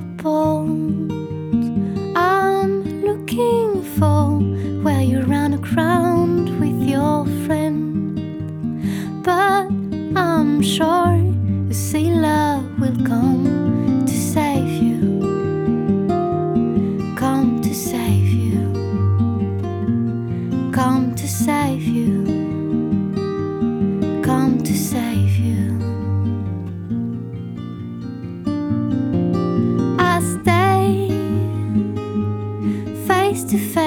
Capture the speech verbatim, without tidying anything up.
boat I'm looking for, where you run aground with your friend. But I'm sure a sailor will come to save you, come to save you, come to save you, come to save you. I stay face to face